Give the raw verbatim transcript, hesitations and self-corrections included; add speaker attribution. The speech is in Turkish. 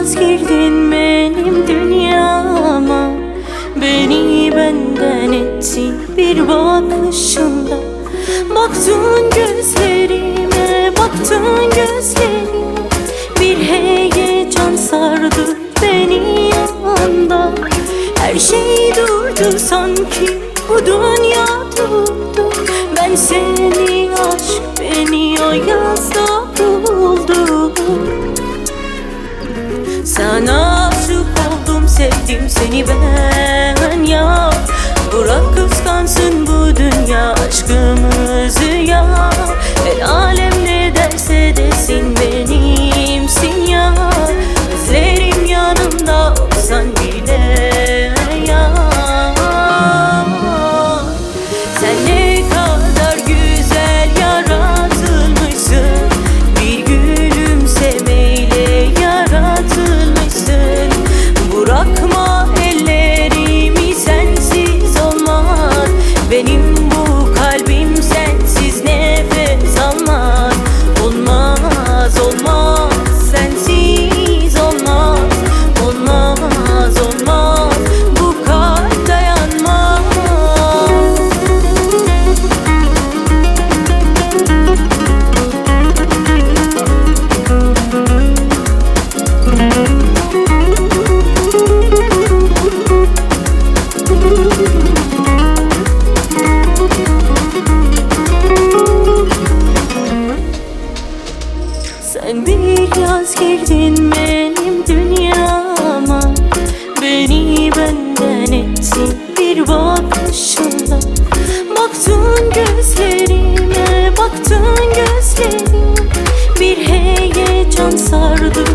Speaker 1: yaz girdin benim dünyama. Beni benden ettin bir bakışında. Baktın gözlerime, baktın gözlerime. Bir heyecan sardı beni anda. Her şey durdu sanki bu dünya durdu. Ben seni, aşk beni o yazda buldum. Sana aşık oldum, sevdim seni ben ya. Bırak kıskansın bu dünya aşkımızı ya. El alem ne derse desin benimsin ya. Gözlerim yanımda olsan bile ya. Sen ne kadar güzel yaratılmışsın. Bir gülümsemeyle yaratılmışsın. Bırakma ellerimi, sensiz olmaz. Benim bu kalbim sensiz nefes almaz. Olmaz, olmaz, sensiz olmaz. Olmaz, olmaz, bu kalp dayanmaz. Sen bir yaz girdin benim dünyama. Beni benden ettin bir bakışında. Baktın gözlerime, baktın gözlerime. Bir heyecan sardı